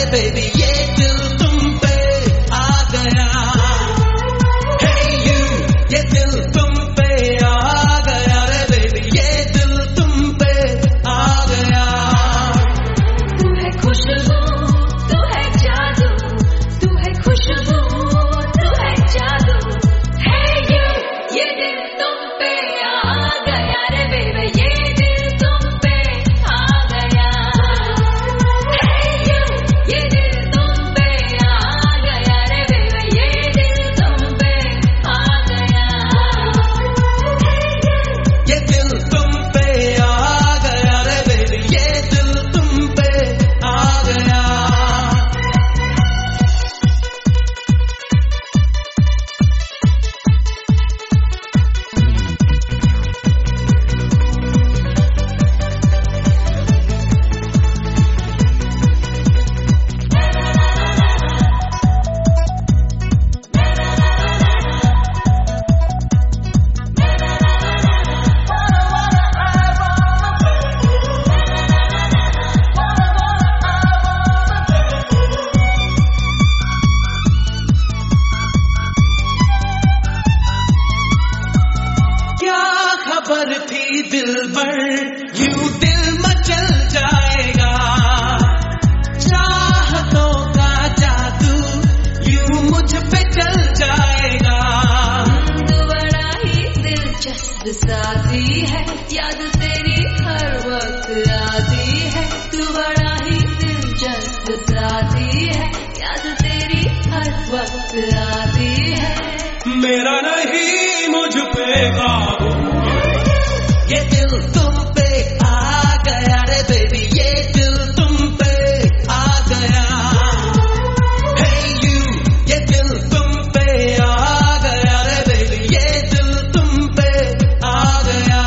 Baby ये दिल तुम पे आ गया। Hey you, ये दिल तुम पे आ गया रे बेबी, ये दिल तुम पे आ गया। तू है खुशबू, तू है जादू, तू है खुशबू, तू है जादू। Hey you, ये दिल तुम पे आ गया रे बेबी, ये दिल तुम पे आ गया। Hey you, ये दिल तुम पे आ गया रे बेबी, ये दिल तुम पे आ गया। ये दिल तुम पे आ गया रे बेबी, ये दिल तुम पे आ गया। क्या खबर थी दिल पर यूं दिल मचल जाएगा। चाहतों का जादू यूं मुझ पे चल जाएगा। तू बड़ा ही दिलचस्प साथी है, याद तेरी हर वक्त आती है। तू बड़ा ही दिलचस्प साथी है, याद तेरी हर वक्त आती है। मेरा नहीं मुझ पे काबू, ये दिल तुम पे आ गया रे बेबी, ये दिल तुम पे आ गया। Hey you, ये दिल तुम पे आ गया रे बेबी, ये दिल तुम पे आ गया।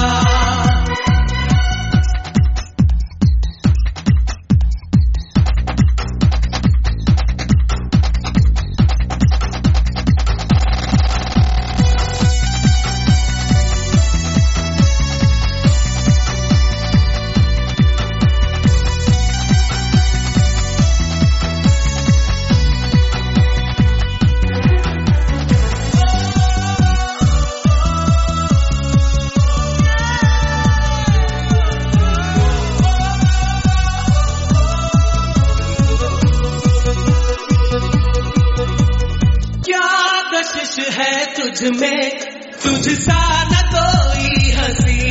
कशिश है तुझ में, तुझ सा न कोई हंसी।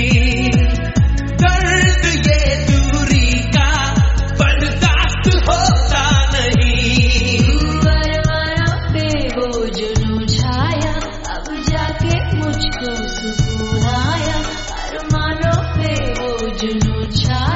दर्द ये दूरी का बर्दाश्त होता नहीं। अरमानों पे वो जुनून छाया, अब जाके मुझको सुकून आया। अरमानों पे वो जुनून छाया,